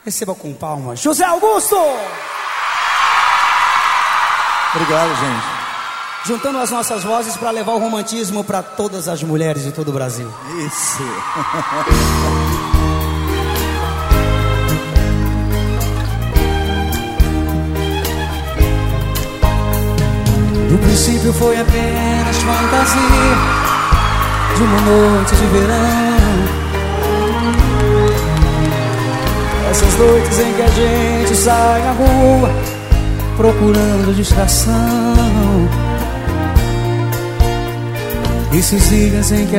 Receba com palmas José Augusto! Obrigado, gente. Juntando as nossas vozes para levar o romantismo para todas as mulheres de todo o Brasil. Isso. No princípio foi apenas fantasia de uma noite de verão. Essas noites em que a gente sai na rua procurando distração. Esses dias em que